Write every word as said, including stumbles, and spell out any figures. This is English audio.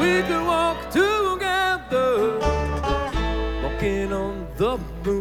we could walk together, walking on the moon.